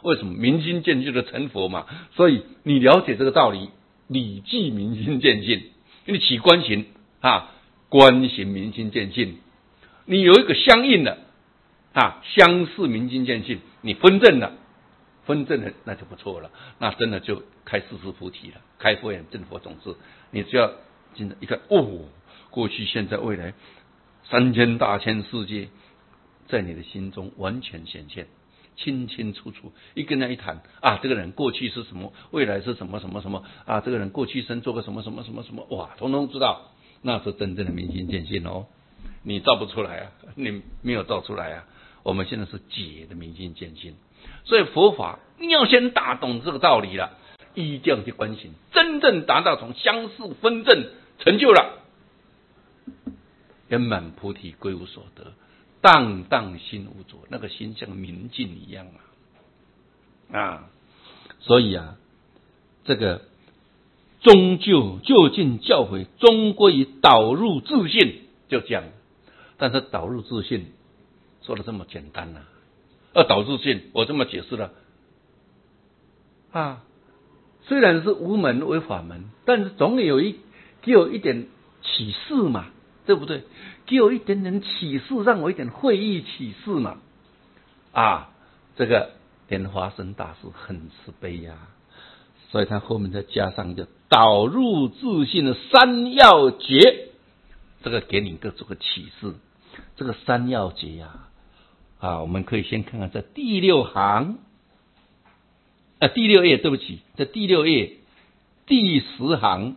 为什么明心见性的成佛嘛？所以你了解这个道理，理即明心见性，因为起观行观行明心见性，你有一个相应的相似明心见性，你分证了，那就不错了，那真的就开四事菩提了，开佛眼正佛种子。你只要真的一看，过去现在未来3000大千世界在你的心中完全显现，清清楚楚，一跟他一谈这个人过去是什么，未来是什么什么什么这个人过去生做个什么什么什么什么，统统知道，那是真正的明心见性哦。你造不出来你没有造出来我们现在是解的明心见性，所以佛法你要先打懂这个道理了，依这样去观行，真正达到从相似分证成就了圆满菩提归无所得，荡荡心无着，那个心像明镜一样所以这个终究竟教诲终归于导入自信，就这样。但是导入自信说的这么简单导入自信我这么解释了虽然是无门为法门，但是总有给我一点启示嘛，对不对？给我一点点启示，让我一点会意启示嘛这个莲花生大师很慈悲所以他后面再加上一个导入自信的三要诀，这个给你一个这个启示。这个三要诀我们可以先看看在第6行第6页，对不起，在第6页第10行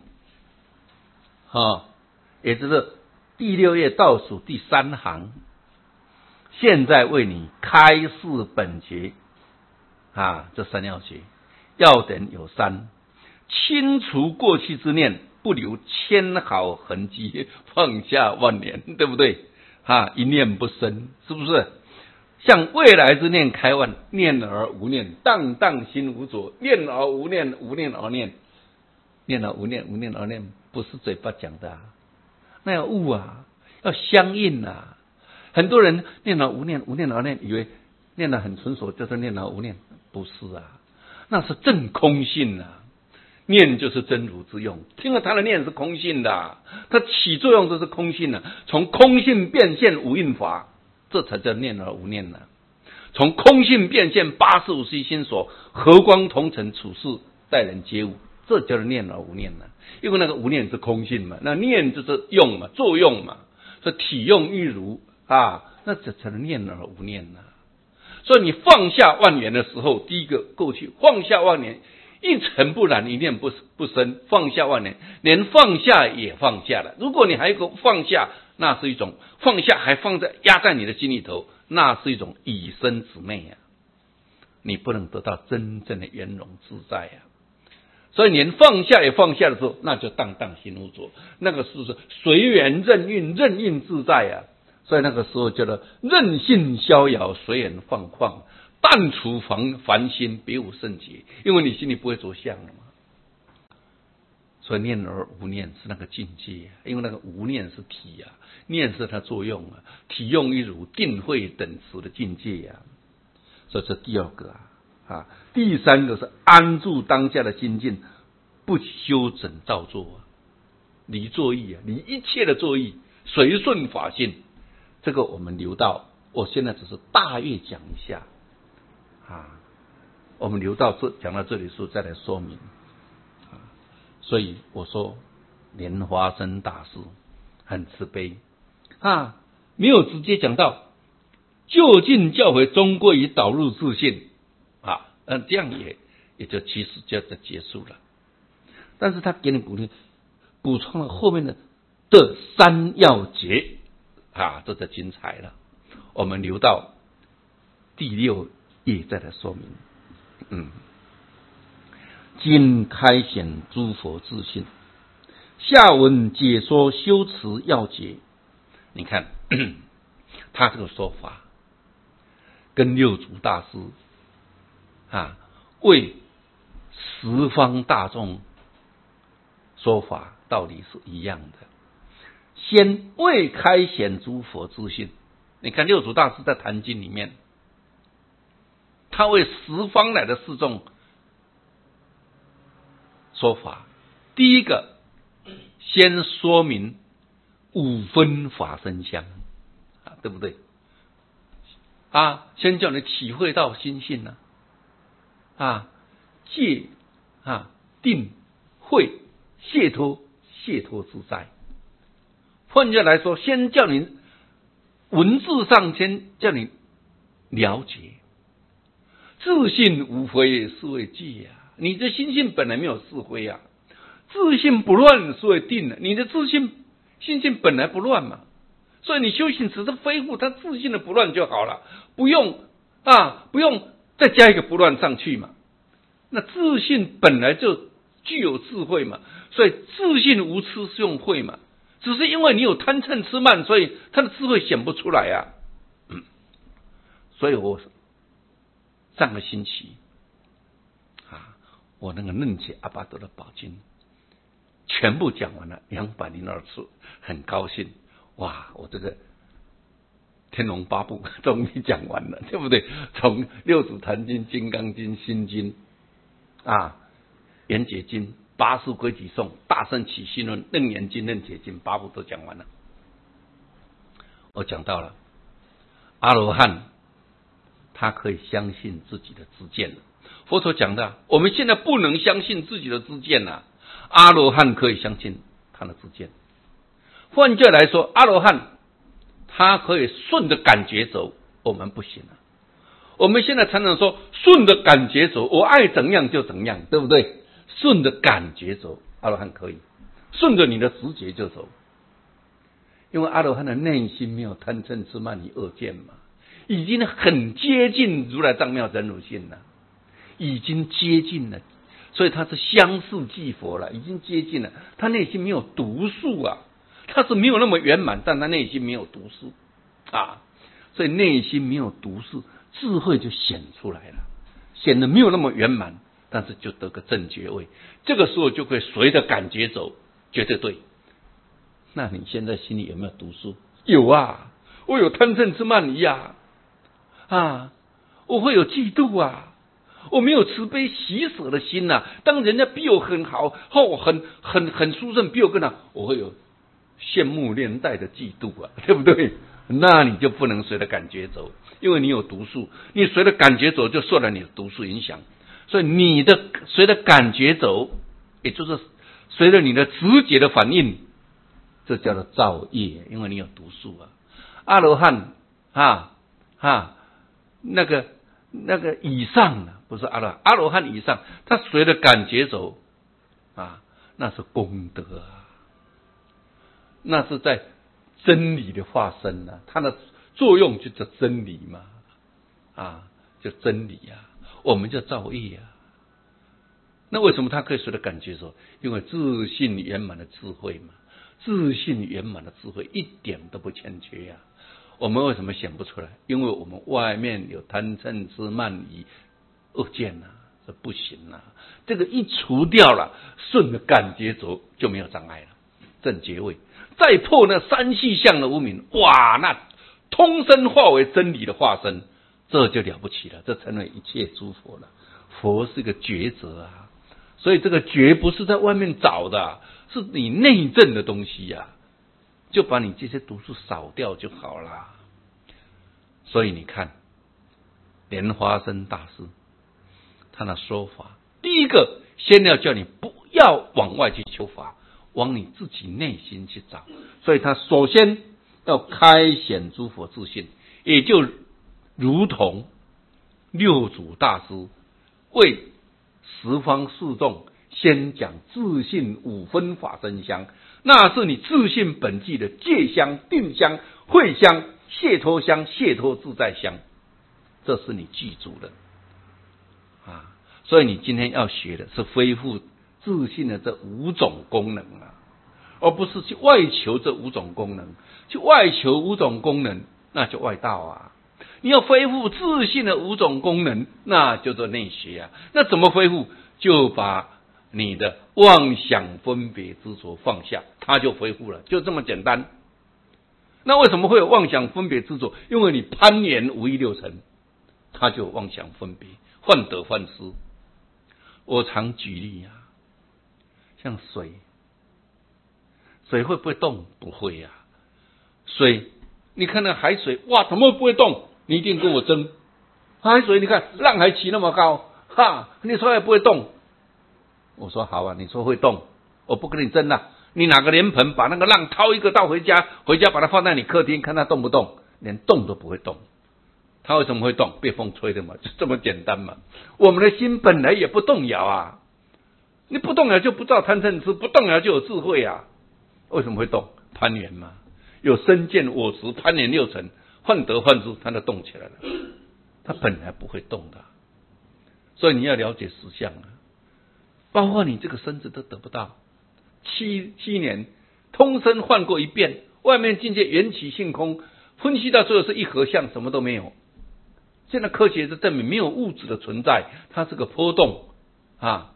也就是第6页倒数第3行，现在为你开示本节这三要诀，要点有3：清除过去之念，不留千毫痕迹，放下万年，对不对一念不生，是不是？向未来之念开万，念而无念，荡荡心无着，念而无念，无念而念，念而无念，无念而念，不是嘴巴讲的那要悟要相应很多人念而无念，无念而念，以为念得很纯熟就是念而无念，不是那是正空性念就是真如之用，听了他的念是空性的，它起作用都是空性的，从空性变现无印法，这才叫念而无念从空性变现85悉心所，和光同尘，处事待人接物，这叫做念而无念因为那个无念是空性嘛，那念就是用嘛，作用嘛，所以体用欲如那这才能念而无念所以你放下万缘的时候，第一个过去放下万缘，一尘不染，一念不生，放下万年，连放下也放下了。如果你还有一个放下，那是一种放下，还压在你的心里头，那是一种以身姊妹你不能得到真正的圆融自在所以连放下也放下的时候，那就荡荡心无着，那个是随缘任运，任运自在所以那个时候叫做任性逍遥，随缘放旷，淡除烦心，别无圣洁，因为你心里不会着相了嘛。所以念而无念是那个境界因为那个无念是体念是它作用体用一如，定慧等持的境界所以这第2个第3个是安住当下的心境，不修整造作离作意离一切的作意，随顺法性。这个我们留到，我现在只是大约讲一下我们留到讲到这里的时候再来说明所以我说莲花生大师很慈悲没有直接讲到究竟教诲终归于导入自信这样也就其实就结束了。但是他给你补充了后面的3要诀这就精彩了。我们留到第6页再来说明。今开显诸佛自性，下文解说修持要诀。你看他这个说法跟六祖大师为十方大众说法道理是一样的。先未开显诸佛自性，你看六祖大师在坛经里面他为十方来的四众说法。第一个，先说明五分法身相，对不对？先叫你体会到心性戒定慧解脱自在。换句话来说，先叫你文字上先叫你了解，自信无非是为戒你的心性本来没有是非自信不乱是为定你的心性本来不乱嘛，所以你修行只是恢复它自信的不乱就好了，不用再加一个不乱上去嘛。那自信本来就具有智慧嘛，所以自信无痴是用慧嘛，只是因为你有贪嗔痴慢，所以他的智慧显不出来所以我上个星期我那个楞伽阿巴多的宝经全部讲完了202次，很高兴我这个天龙八部终于讲完了，对不对？从六祖坛经、金刚经、心经圆觉经、八识规矩颂、大圣起信论、楞严经、楞伽经8部都讲完了。我讲到了阿罗汉他可以相信自己的知见了。佛陀讲的我们现在不能相信自己的知见阿罗汉可以相信他的知见。换句话来说，阿罗汉他可以顺着感觉走，我们不行我们现在常常说顺着感觉走，我爱怎样就怎样，对不对？顺着感觉走，阿罗汉可以顺着你的直觉就走，因为阿罗汉的内心没有贪嗔痴慢疑恶见嘛，已经很接近如来藏妙真如性了，已经接近了，所以他是相似即佛了，已经接近了。他内心没有毒素他是没有那么圆满，但他内心没有毒素所以内心没有毒素，智慧就显出来了，显得没有那么圆满，但是就得个正觉位。这个时候就会随着感觉走，绝对对。那你现在心里有没有毒素？有我有贪嗔痴慢疑我会有嫉妒我没有慈悲喜舍的心当人家比我很好很殊胜，比我更好，我会有羡慕连带的嫉妒对不对？那你就不能随着感觉走，因为你有毒素，你随着感觉走就受了你的毒素影响，所以你的随着感觉走，也就是随着你的直觉的反应，这叫做造业，因为你有毒素阿罗汉那个以上不是阿罗汉以上，他随着感觉走那是功德那是在真理的化身它的作用就叫真理嘛就真理我们叫造业那为什么他可以随着感觉走？因为自信圆满的智慧嘛，自信圆满的智慧一点都不欠缺我们为什么显不出来？因为我们外面有贪嗔痴慢疑恶见这不行这个一除掉了，顺着感觉走就没有障碍了，正觉位。再破那三细相的无明，那通身化为真理的化身，这就了不起了，这成为一切诸佛了。佛是个抉择所以这个觉不是在外面找的，是你内证的东西就把你这些毒素扫掉就好了。所以你看莲花生大师他的说法，第一个先要叫你不要往外去求法，往你自己内心去找。所以他首先要开显诸佛自性，也就如同六祖大师为十方四众先讲自性五分法身香，那是你自性本具的戒香、定香、慧香、解脱香、解脱自在香，这是你具足的所以你今天要学的是恢复自信的这5种功能而不是去外求这5种功能。去外求5种功能，那就外道你要恢复自信的5种功能，那叫做内学那怎么恢复？就把你的妄想分别执着放下，它就恢复了，就这么简单。那为什么会有妄想分别执着？因为你攀缘五欲六尘， 他就妄想分别，患得患失。我常举例啊，像水会不会动？不会呀。水，你看那海水，哇，怎么不会动？你一定跟我争。海水，你看浪还起那么高，哈，你说也不会动。我说好啊，你说会动，我不跟你争了。你拿个莲盆把那个浪掏一个倒回家把它放在你客厅，看它动不动，连动都不会动。它为什么会动？被风吹的嘛，就这么简单嘛。我们的心本来也不动摇啊，你不动摇就不造贪嗔痴，不动摇就有智慧啊。为什么会动？攀缘嘛，有身见我执，攀缘六尘，患得患失，它就动起来了。它本来不会动的，所以你要了解实相啊。包括你这个身子都得不到。7年通身换过一遍，外面境界缘起性空，分析到最后是一合相，什么都没有。现在科学是证明没有物质的存在，它是个波动啊，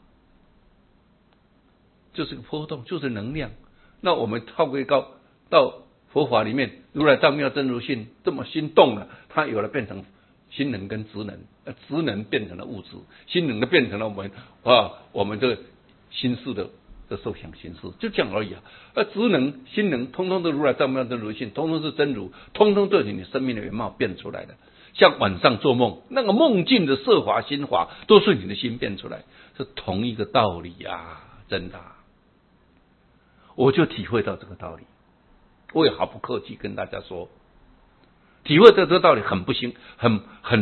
就是个波动，就是能量。那我们套归到佛法里面，如来藏妙真如性，这么心动了，它有了变成心能跟职能，职能变成了物质，心能的变成了我们这个心事的受想行识，就这样而已啊。职能、心能，通通都如来藏妙真如性，通通是真如，通通都是你生命的原貌变出来的。像晚上做梦，那个梦境的色华、心华，都是你的心变出来，是同一个道理啊，真的啊。我就体会到这个道理，我也毫不客气跟大家说，体会到这个道理很不辛，很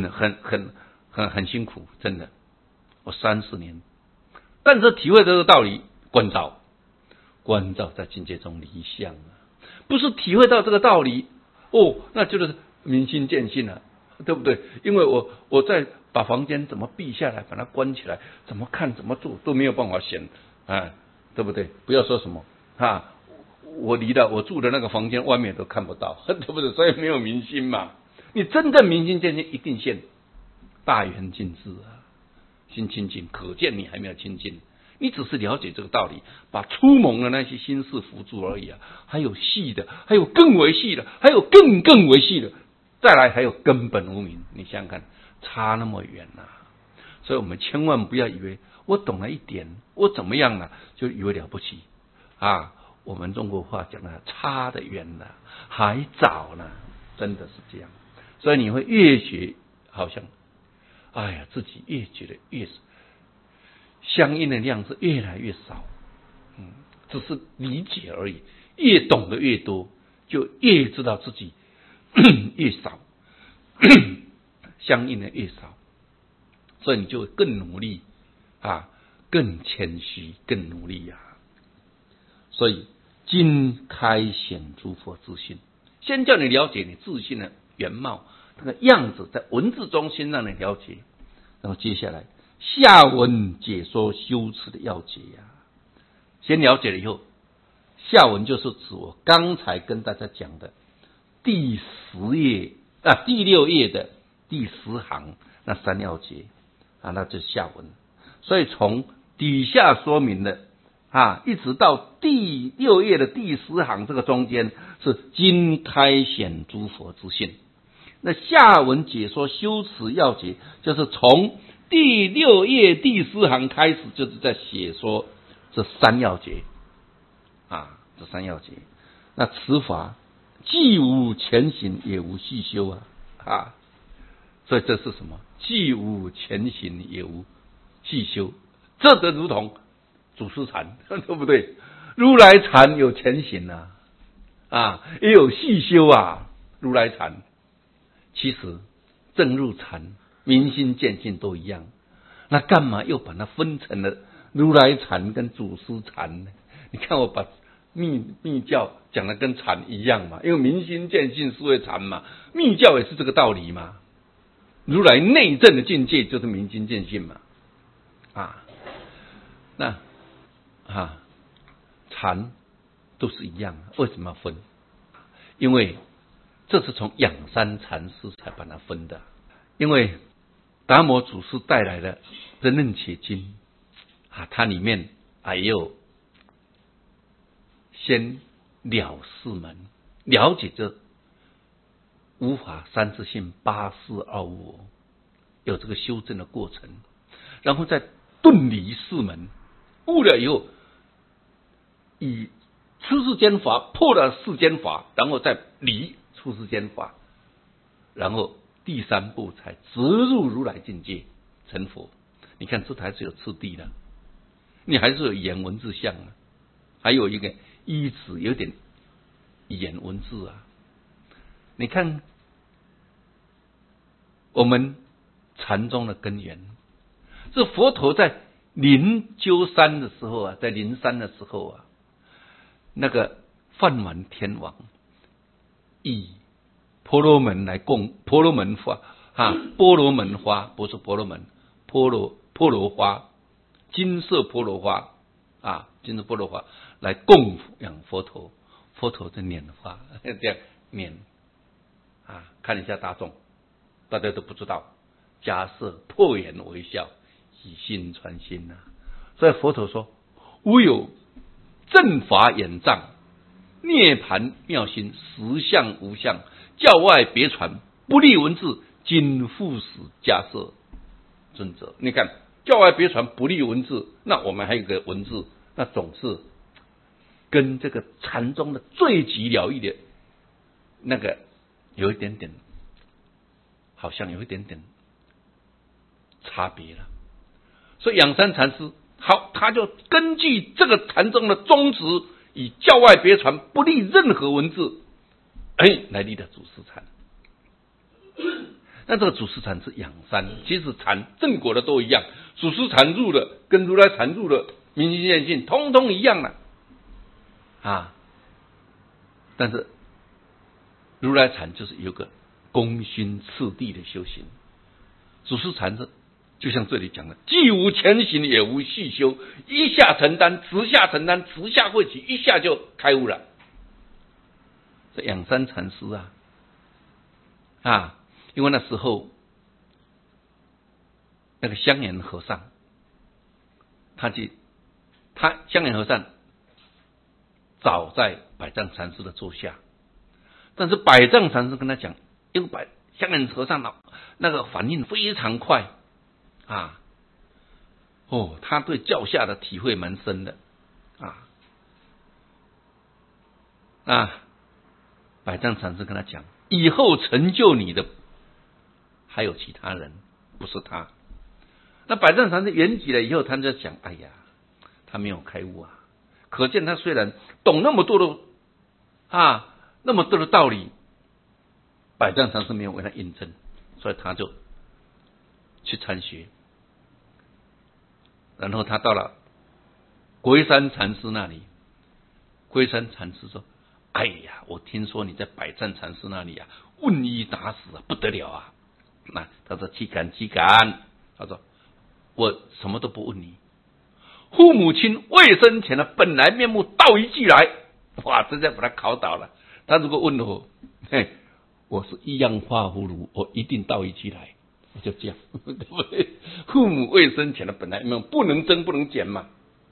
辛苦，真的。我30年，但是体会这个道理，关照在境界中离相啊，不是体会到这个道理那就是明心见性了，对不对？因为我在把房间怎么闭下来，把它关起来，怎么看怎么做都没有办法显，对不对？不要说什么我离了我住的那个房间外面都看不到，对不对？所以没有明心嘛。你真正明心见性，一定现大圆净智啊，心清净，可见你还没有清净。你只是了解这个道理，把粗蒙的那些心事扶住而已啊。还有细的，还有更为细的，还有更为细的，再来还有根本无明。你想想看，差那么远啊！所以我们千万不要以为我懂了一点，我怎么样了，就以为了不起啊。我们中国话讲的差得远了，还早呢，真的是这样。所以你会越学，好像自己越觉得越相应的量是越来越少，只是理解而已。越懂得越多，就越知道自己越少，相应的越少，所以你就更努力更谦虚，更努力啊。所以今开显诸佛自性，先叫你了解你自性的原貌，那个样子在文字中先让你了解，然后接下来下文解说修持的要诀呀。先了解了以后，下文就是指我刚才跟大家讲的第6页的第10行那3要诀那就是下文。所以从底下说明的一直到第6页的第10行，这个中间是今开显诸佛之性。那下文解说修持要诀，就是从第6页第10行开始，就是在写说这3要诀这3要诀。那此法既无前行，也无细修所以这是什么？既无前行，也无细修，这得如同祖师禅，对不对？如来禅有前行也有细修如来禅其实正入禅、明心见性都一样，那干嘛又把它分成了如来禅跟祖师禅呢？你看我把密教讲的跟禅一样嘛，因为明心见性是为禅嘛，密教也是这个道理嘛。如来内证的境界就是明心见性嘛那禅都是一样，为什么要分？因为这是从仰山禅师才把它分的。因为达摩祖师带来的真楞伽经它里面也有先了事门，了解这无法三自性八事二无我， 有这个修正的过程，然后再顿离四门，悟了以后，以出世间法破了世间法，然后再离出世间法，然后第三步才直入如来境界成佛。你看这还是有次第的，你还是有语言文字相啊，还有一个依止有点语言文字啊。你看我们禅宗的根源，这佛陀在灵鹫山的时候啊，在灵山的时候啊，那个梵王天王以婆罗门来供婆罗门花啊，波罗门花不是婆罗门，婆罗花，金色婆罗花啊，金色婆罗花来供养佛陀，佛陀在拈花，这样拈啊，看一下大众，大家都不知道，迦叶破颜微笑，以心传心啊。所以佛陀说，无有正法眼藏，涅盘妙心，实相无相，教外别传，不立文字，今复使迦叶尊者。你看教外别传不立文字，那我们还有一个文字，那总是跟这个禅宗的最极了义的那个有一点点，好像有一点点差别了。所以仰山禅师好，他就根据这个禅宗的宗旨，以教外别传，不立任何文字，来立的祖师禅。那这个祖师禅是仰山，其实禅正果的都一样，祖师禅入的跟如来禅入的明心见性，通通一样了啊。但是如来禅就是有个功勋次第的修行，祖师禅是就像这里讲的，既无前行也无续修，一下承担，直下承担，直下会起，一下就开悟了。这仰山禅师啊，因为那时候那个香严和尚，他香严和尚早在百丈禅师的座下，但是百丈禅师跟他讲，因为香严和尚那个反应非常快啊，他对教下的体会蛮深的百丈禅师跟他讲，以后成就你的还有其他人，不是他。那百丈禅师圆寂了以后，他就讲，哎呀，他没有开悟啊。可见他虽然懂那么多的道理，百丈禅师没有为他印证，所以他就去参学。然后他到了龟山禅师那里，龟山禅师说，哎呀，我听说你在百丈禅师那里问一答十不得了啊。那他说岂敢，他说我什么都不问你，父母亲未生前的本来面目道一句来。哇，真的把他考倒了。他如果问我，我是一样化葫芦，我一定道一句来，我就这样，对不对？父母未生前的本来面目不能增不能减嘛，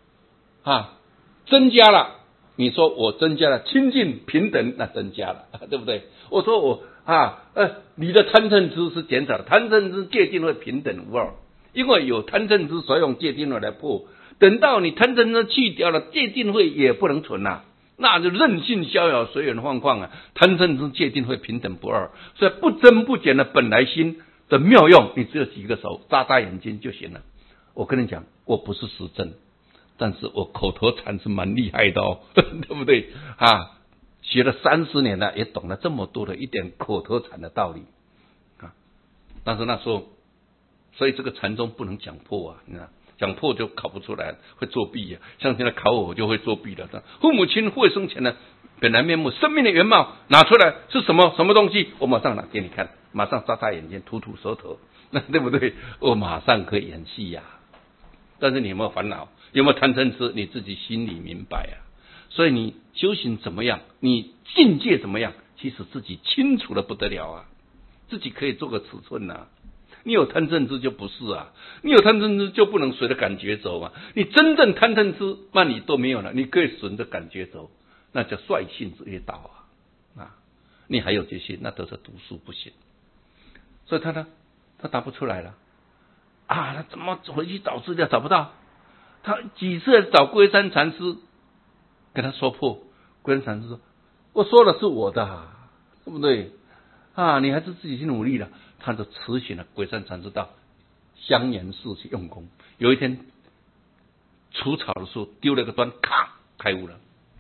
增加了，你说我增加了亲近平等，那增加了，对不对？我说我你的贪嗔痴是减少了，贪嗔痴戒定慧平等无二，因为有贪嗔痴所以用戒定慧来破，等到你贪嗔痴去掉了，戒定慧也不能存啊，那就任性逍遥随缘放旷啊，贪嗔痴戒定慧平等不二，所以不增不减的本来心的妙用，你只有几个手眨眨眼睛就行了。我跟你讲，我不是实证，但是我口头禅是蛮厉害的对不对学了30年了，也懂了这么多的一点口头禅的道理但是那时候，所以这个禅宗不能讲破你看讲破就考不出来，会作弊像现在考我就会作弊了。父母亲会生前的本来面目，生命的原貌拿出来是什么东西，我马上拿给你看，马上眨眨眼睛，吐吐舌头，那对不对？我马上可以演戏但是你有没有烦恼？有没有贪嗔痴？你自己心里明白所以你修行怎么样，你境界怎么样，其实自己清楚的不得了自己可以做个尺寸你有贪嗔痴就不是你有贪嗔痴就不能随着感觉走你真正贪嗔痴，那你都没有了，你可以顺着感觉走，那叫率性之业道你还有这些，那都是读书不行。所以他他答不出来了啊！他怎么回去找资料找不到？他几次找龟山禅师跟他说破，龟山禅师说：“我说的是我的、啊，对不对？啊，你还是自己去努力了。”他就辞行了龟山禅师到香岩寺去用功。有一天除草的时候丢了个砖，咔，开悟了。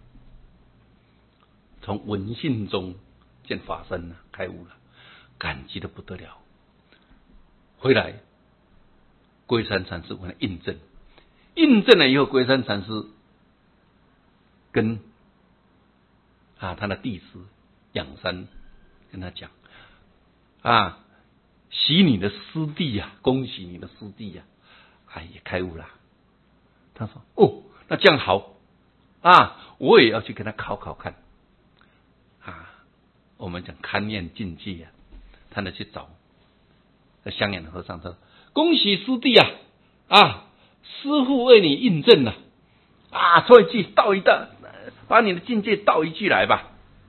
从闻信中见法身了，开悟了，感激的不得了。回来，龟山禅师为他印证，印证了以后，龟山禅师跟他的弟子仰山跟他讲喜你的师弟呀，恭喜你的师弟呀，也开悟了。他说：“哦，那这样好我也要去跟他考考看我们讲勘验境界他呢去找香岩和尚说：“恭喜师弟师父为你印证了说一句道一道，把你的境界道一句来吧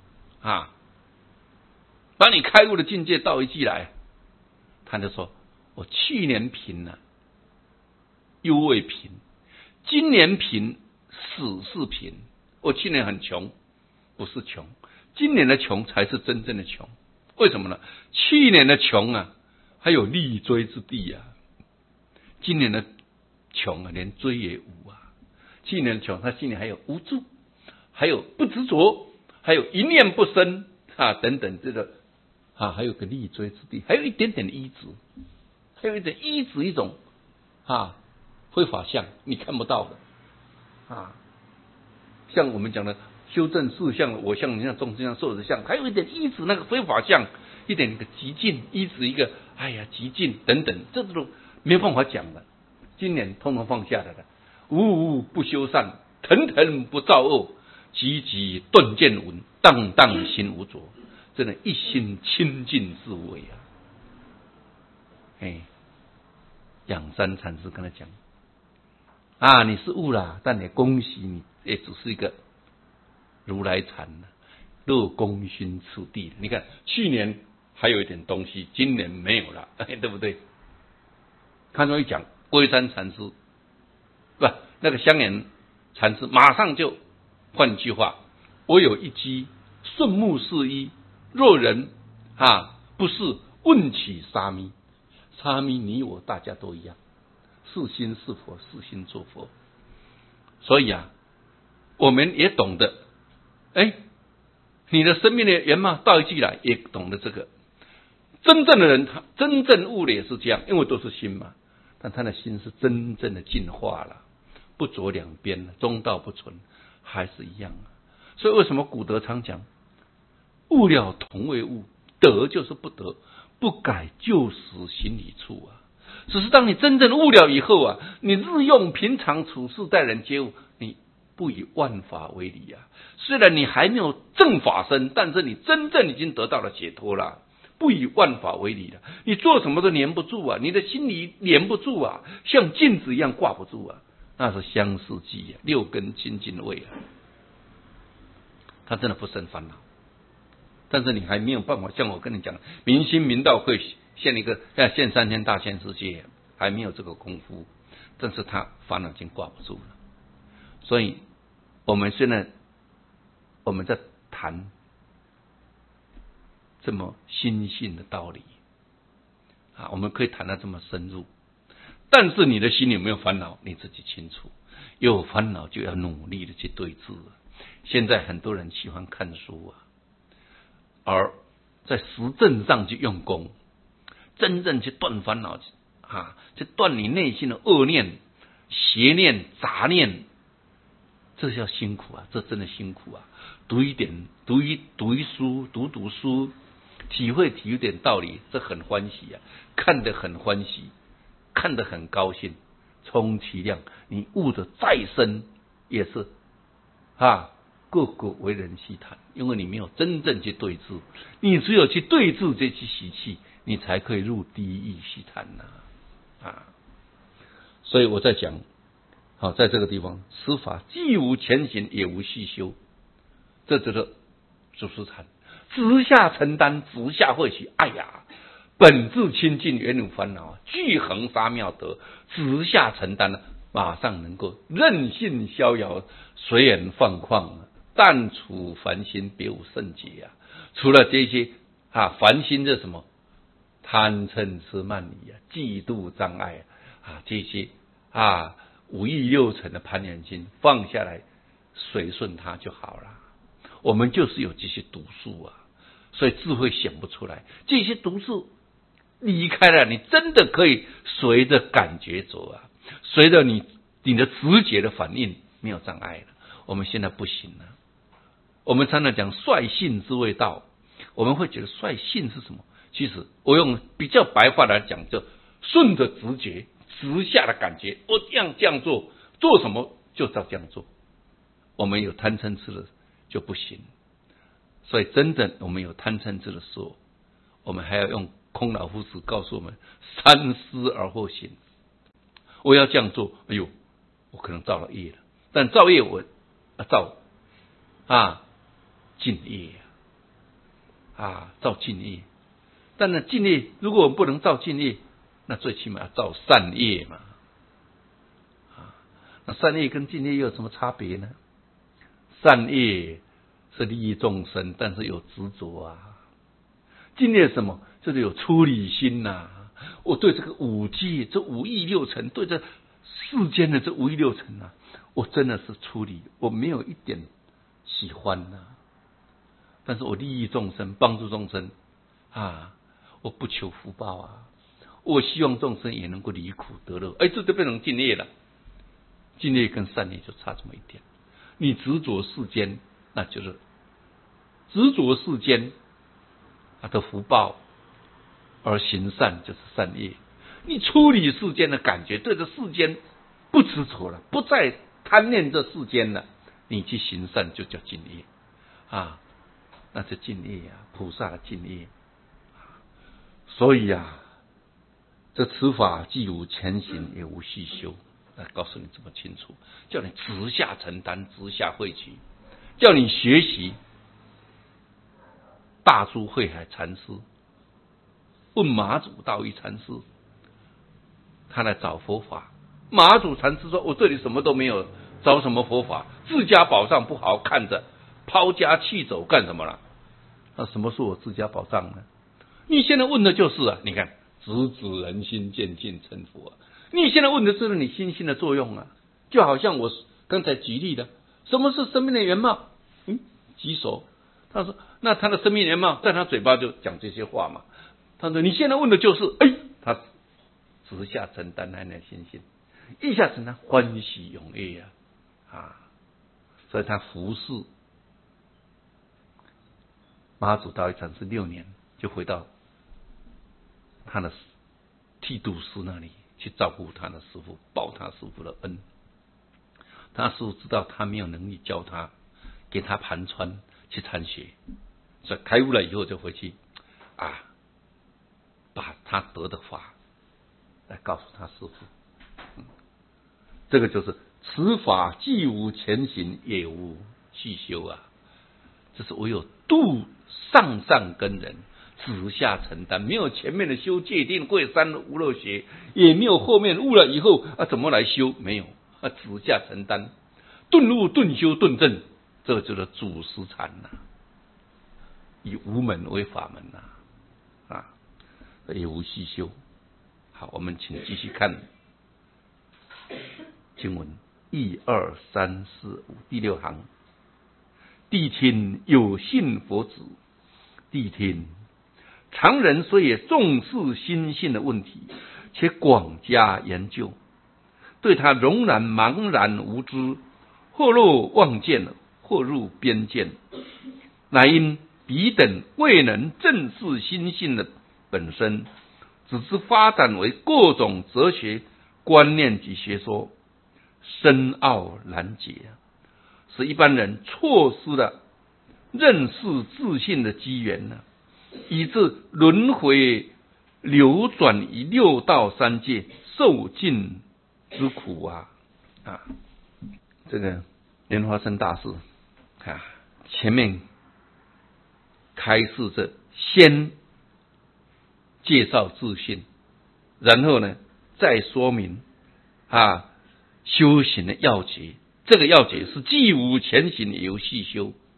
把你开悟的境界道一句来。”他就说：“我去年贫犹未贫，今年贫死是贫。我去年很穷，不是穷，今年的穷才是真正的穷。为什么呢？去年的穷还有立锥之地今年的穷连锥也无去年的穷，他心里还有无助，还有不执着，还有一念不生等等，这个还有个立锥之地，还有一点点的依止，还有一点依止一种非法相，你看不到的像我们讲的修正四相，我相、你相、众生相、寿者相，还有一点依止那个非法相，一点一个极尽，依止一个极尽等等，这都没有办法讲的。今年通通放下来了，无无不修善，腾腾不造恶，急急顿见闻，荡荡心无着，真的一心清净自为仰山禅师跟他讲你是悟了，但也恭喜你，也只是一个如来禅乐功勋次第。你看去年还有一点东西，今年没有了对不对？他说一讲龟山禅师那个香岩禅师马上就换句话：我有一机顺目是一，若人不是问起沙弥，沙弥你我大家都一样，是心是佛，是心做佛。所以我们也懂得你的生命的原貌道一句来，也懂得这个。真正的人，他真正悟的也是这样，因为都是心嘛，但他的心是真正的进化了，不着两边了，中道不存，还是一样所以为什么古德常讲悟了同为悟，得就是不得，不改就死心里处只是当你真正悟了以后你日用平常处事待人接物，你不以万法为理虽然你还没有正法身，但是你真正已经得到了解脱了，不以万法为理了。你做什么都黏不住你的心里黏不住像镜子一样挂不住那是相似记六根清净位他真的不生烦恼。但是你还没有办法像我跟你讲，明心明道会现一个现三千大千世界，还没有这个功夫，但是他烦恼已经挂不住了。所以我们现在我们在谈这么心性的道理我们可以谈得这么深入，但是你的心里有没有烦恼你自己清楚，有烦恼就要努力的去对治现在很多人喜欢看书而在实证上去用功，真正去断烦恼去断你内心的恶念、邪念、杂念，这叫辛苦这真的辛苦读一书，读书，体会一点道理，这很欢喜看得很欢喜，看得很高兴，充其量你悟得再深也是个个为人戏谈，因为你没有真正去对治，你只有去对治这些习气，你才可以入第一义戏谈所以我在讲在这个地方，此法既无前行，也无续修，这就是祖师禅，直下承担，直下会许。 本自清净，原无烦恼，具恒沙妙德，直下承担，马上能够任性逍遥，随缘放旷，但处凡心，别无甚解啊！除了这些凡心是什么？贪嗔痴慢疑嫉妒障碍这些五欲六尘的攀缘心放下来，随顺它就好了。我们就是有这些毒素所以智慧显不出来。这些毒素离开了，你真的可以随着感觉走随着你的直觉的反应，没有障碍了。我们现在不行了。我们常常讲率性之谓道，我们会觉得率性是什么？其实我用比较白话来讲，就顺着直觉直下的感觉，我这样做，做什么就照这样做。我们有贪嗔痴的就不行。所以真正我们有贪嗔痴的时候，我们还要用空老夫子告诉我们，三思而后行。我要这样做，我可能造了业了，但造业我造净业造净业。但是净业，如果我们不能造净业，那最起码要造善业嘛。那善业跟净业又有什么差别呢？善业是利益众生，但是有执着净业是什么？就是有出离心我对这个五界，这五欲六尘，对这世间的这五欲六尘我真的是出离，我没有一点喜欢但是我利益众生，帮助众生我不求福报我希望众生也能够离苦得乐。这就变成净业了。净业跟善业就差这么一点。你执着世间，那就是执着世间的福报，而行善就是善业。你处理世间的感觉，对这世间不执着了，不再贪恋这世间了，你去行善就叫净业那是净业菩萨的净业。所以这此法既无前行，也无续修。告诉你这么清楚，叫你直下承担，直下汇集，叫你学习大珠慧海禅师问马祖道一禅师，他来找佛法。马祖禅师说：“我这里什么都没有，找什么佛法？自家宝藏不好好看着，抛家弃走干什么了？”那什么是我自家宝藏呢？你现在问的就是你看，直指人心，渐进成佛你现在问的是你心性的作用就好像我刚才举例的，什么是生命的原貌？举手。他说，那他的生命原貌在他嘴巴就讲这些话嘛。他说，你现在问的就是，他直下承担那心性，一下承担欢喜踊跃所以他服侍马祖道一禅师6年，就回到他的剃度师那里去照顾他的师父，报他师父的恩。他师父知道他没有能力教他，给他盘川去参学，所以开悟了以后就回去把他得的法来告诉他师父。这个就是此法既无前行，也无续修这是唯有度上根人，直下承担，没有前面的修戒定慧三无漏学，也没有后面悟了以后怎么来修，没有直下承担，顿悟顿修顿证，这就是主实禅以无门为法门也无续修。好，我们请继续看经文1、2、3、4、5第6行。谛听有信佛子，谛听常人虽也重视心性的问题，且广加研究，对他仍然茫然无知，或若妄见，或入边见，乃因彼等未能正视心性的本身，只知发展为各种哲学观念及学说，深奥难解，使一般人错失了认识自信的机缘以致轮回流转于6道3界，受尽之苦这个莲花生大师前面开示着先介绍自信，然后呢再说明修行的要诀。这个要诀是既无前行也无细修，